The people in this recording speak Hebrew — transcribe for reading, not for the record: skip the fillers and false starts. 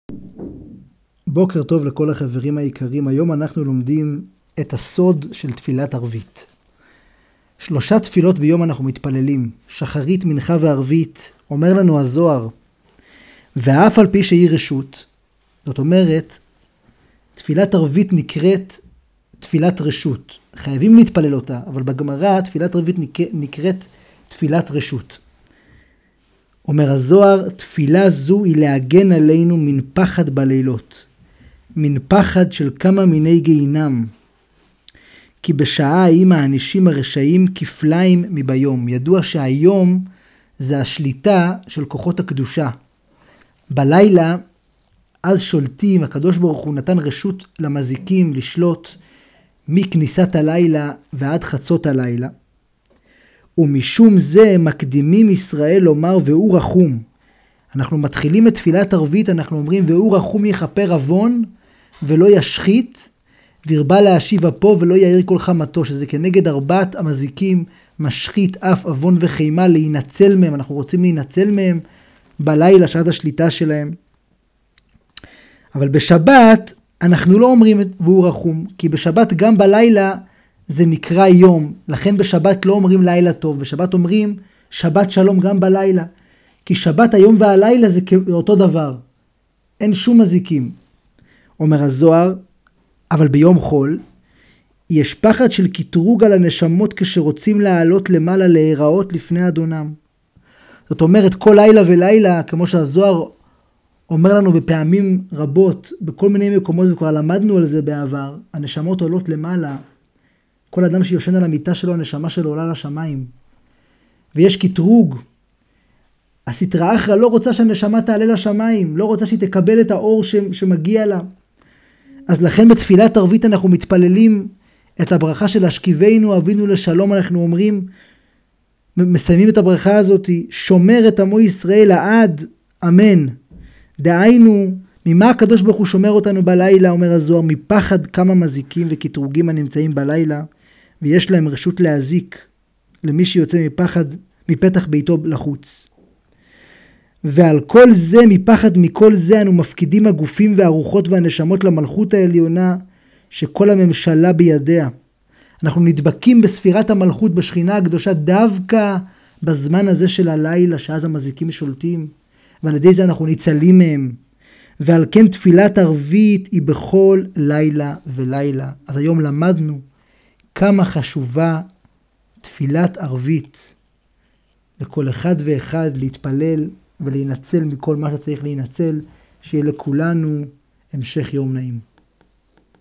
בוקר טוב לכל החברים היקרים. היום אנחנו לומדים את הסוד של תפילת ערבית. 3 תפילות ביום אנחנו מתפללים, שחרית, מנחה וערבית. אומר לנו הזוהר, ואף על פי שהיא רשות, זאת אומרת, תפילת ערבית נקראת תפילת רשות. חייבים להתפלל אותה, אבל בגמרא תפילת ערבית נקראת תפילת רשות. אומר הזוהר, תפילה זו היא להגן עלינו מן פחד בלילות. מן פחד של כמה מיני גיהינם, כי בשעה ההיא האנשים הרשעים כפליים מביום. ידוע שהיום זה השליטה של כוחות הקדושה. בלילה, אז שולטים, הקדוש ברוך הוא נתן רשות למזיקים לשלוט מכניסת הלילה ועד חצות הלילה. ומשום זה מקדימים ישראל לומר והוא רחום. אנחנו מתחילים את תפילת ערבית, אנחנו אומרים והוא רחום יכפר עוון ולא ישחית, וירבה להשיב אפו ולא יאיר כל חמתו, שזה כנגד 4 המזיקים, משחית, אף, עוון וחימה, להינצל מהם. אנחנו רוצים להינצל מהם בלילה, שעת השליטה שלהם. אבל בשבת אנחנו לא אומרים והוא רחום, כי בשבת גם בלילה זה נקרא יום, לכן בשבת לא אומרים לילה טוב, בשבת אומרים שבת שלום גם בלילה, כי שבת היום והלילה זה אותו דבר, אין שום מזיקים. אומר הזוהר, אבל ביום חול יש פחד של קטרוג על הנשמות כשרוצים לעלות למעלה להיראות לפני אדונם. זאת אומרת, כל לילה ולילה, כמו שהזוהר אומר לנו בפעמים רבות, בכל מיני מקומות, וכבר למדנו על זה בעבר, הנשמות עולות למעלה. כל אדם שיושן על המיטה שלו, הנשמה שלו עולה לשמיים. ויש קטרוג. הסטרא אחרא לא רוצה שהנשמה תעלה לשמיים, לא רוצה שהיא תקבל את האור שמגיע לה. אז לכן בתפילת ערבית אנחנו מתפללים את הברכה של השכיבנו אבינו לשלום. אנחנו אומרים, מסיימים את הברכה הזאת, שומר את עמו ישראל לעד, אמן. דהיינו, ממה הקדוש ברוך הוא שומר אותנו בלילה, אומר הזוהר, מפחד כמה מזיקים וקטרוגים הנמצאים בלילה, ויש להם רשות להזיק למי שיוצא מפתח ביתו לחוץ. ועל כל זה, מפחד מכל זה, אנו מפקידים הגופים והרוחות והנשמות למלכות העליונה, שכל הממשלה בידיה. אנחנו נדבקים בספירת המלכות, בשכינה הקדושה, דווקא בזמן הזה של הלילה, שאז המזיקים שולטים, ועל ידי זה אנחנו ניצלים מהם. ועל כן תפילת ערבית היא בכל לילה ולילה. אז היום למדנו כמה חשובה תפילת ערבית, לכל אחד ואחד להתפלל ולהינצל מכל מה שצריך להינצל, שיהיה לכולנו המשך יום נעים.